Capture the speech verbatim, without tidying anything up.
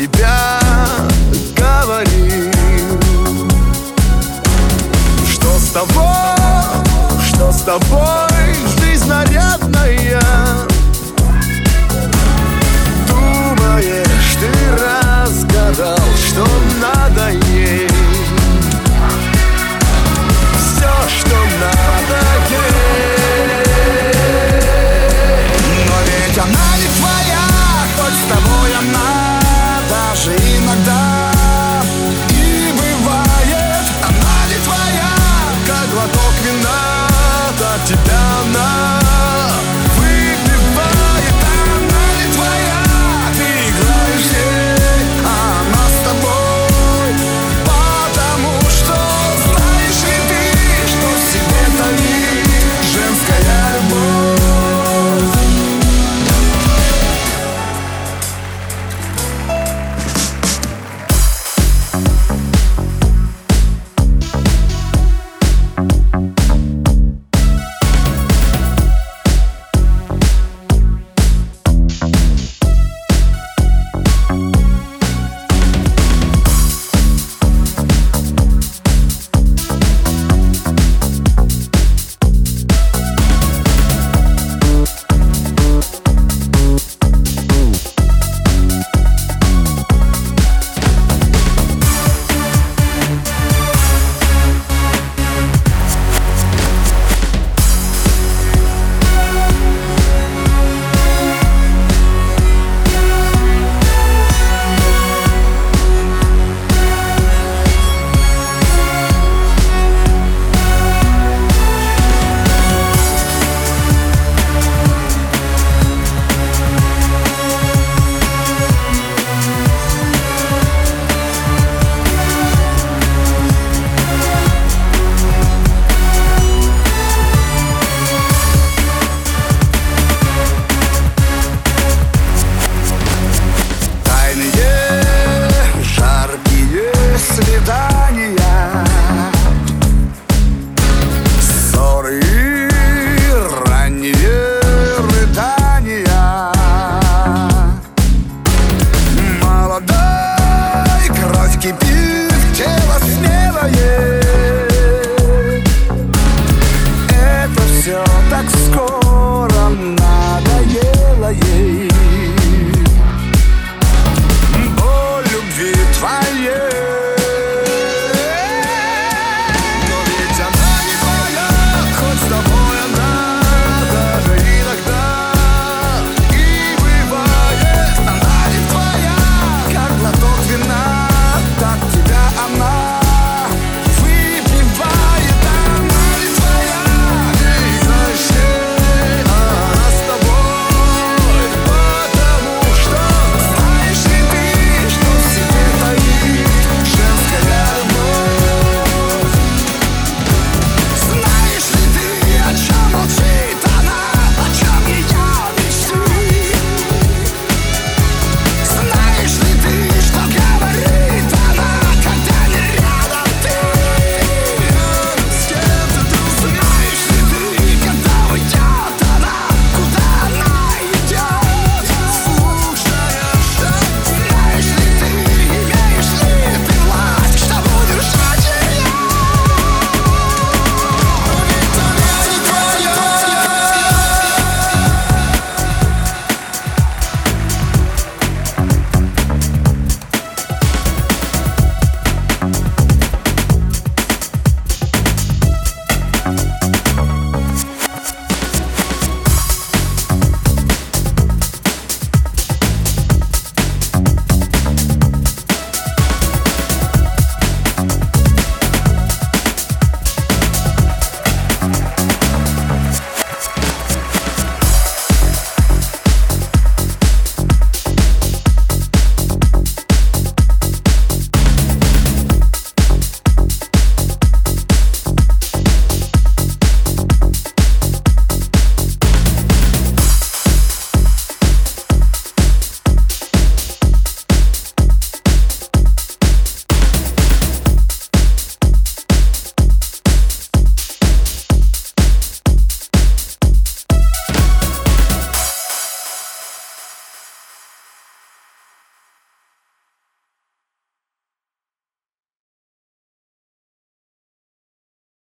тебя говорил. Что с тобой, что с тобой, жизнь нарядная? Думаешь, ты разгадал, что надо ей? Все, что надо ей. Но ведь она не твоя, хоть с тобой она даже иногда и бывает. Она не твоя, как глоток вина, от тебя она выпивает. Она не твоя, ты играешь ей, а она с тобой, потому что знаешь ли ты, что в себе таит женская любовь. Ссоры и ранние рыдания. Молодой кровь кипит, тело смелое. Это все так скоро.